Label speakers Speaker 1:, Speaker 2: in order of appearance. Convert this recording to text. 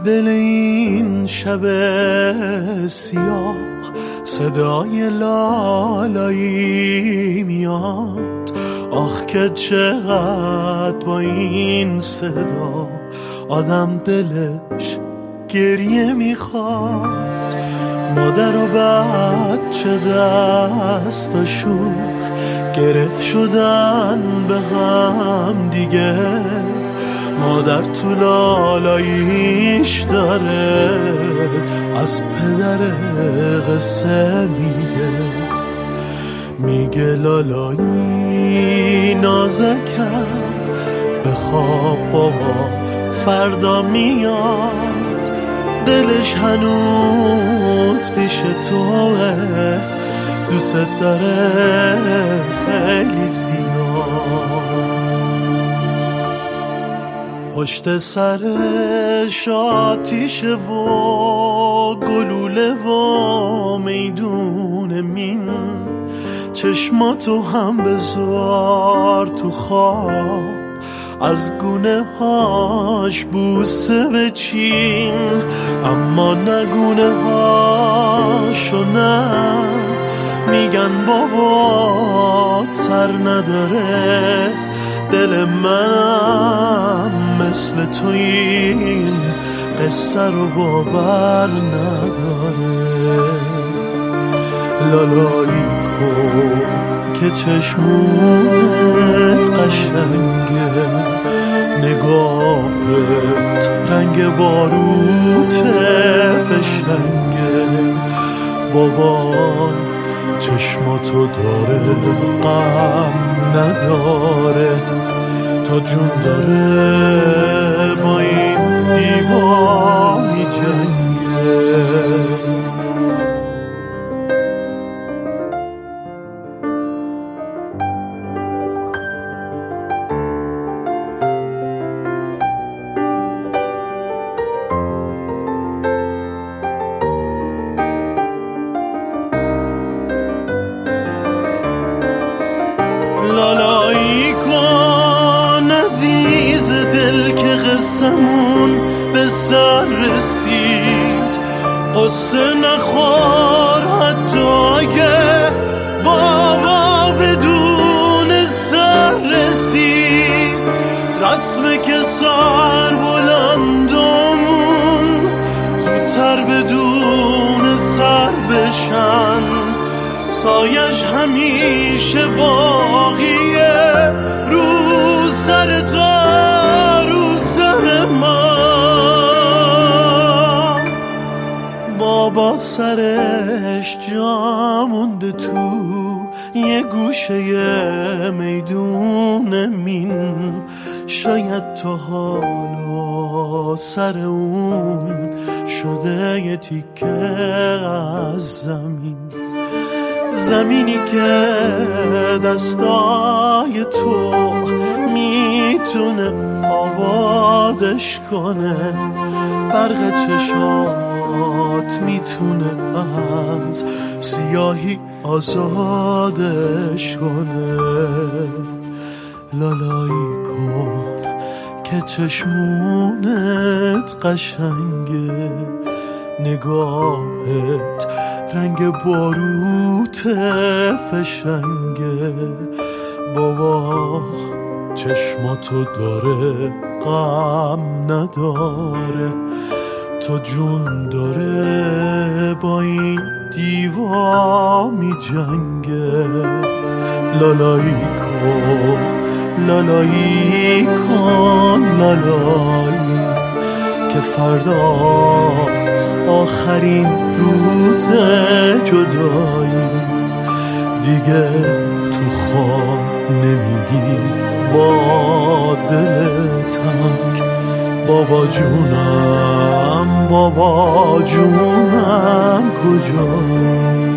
Speaker 1: دل این شب سیاه صدای لالایی میاد. آخ که چقدر با این صدا آدم دلش گریه میخواد. مادر و بچه دستاشون گره شدن به هم دیگه. مادر تو لالاییش داره از پدر قصه میگه لالایی نازکم بخواب بابا فردا میاد. دلش هنوز پیش توه دوست داره خیلی زیاد. پشت سرش آتیشه و گلوله و میدون مین. چشماتو هم بذار تو خواب از گونه هاش بوسه بچین. اما نگونه هاشو نه میگن بابا تر نداره. دل منم مثل تو این قصه رو باور نداره. لالایی کن که چشمونت قشنگه، نگاهت رنگ باروت فشنگه. بابا چشماتو داره غم نداره، تا جون داره با این دیوا می جنگه. لالایی کن عزیز دل که قصمون به سر رسید. قصه نخور حتی اگه بابا بدون سر رسید. رسمه که سر بلندمون زودتر بدون سر بشن. سایش همیشه باقیه رو سر تو رو سر من. بابا سرش جا مونده تو یه گوشه میدون مین. شاید تا حالا سر اون شده یه تیکه از زمین. زمینی که دستای تو میتونه آبادش کنه. برق چشات میتونه از سیاهی آزادش کنه. لالایی کن که چشمونت قشنگه، نگاهت رنگ باروت فشنگه. بابا چشماتو داره غم نداره، تا جون داره با این دیوا می جنگه. لالایی کن لالایی کن لالایی که فرداست آخرین روز جدایی. دیگه تو خواب نمیگی با دل تنگ بابا جونم بابا جونم کجایی.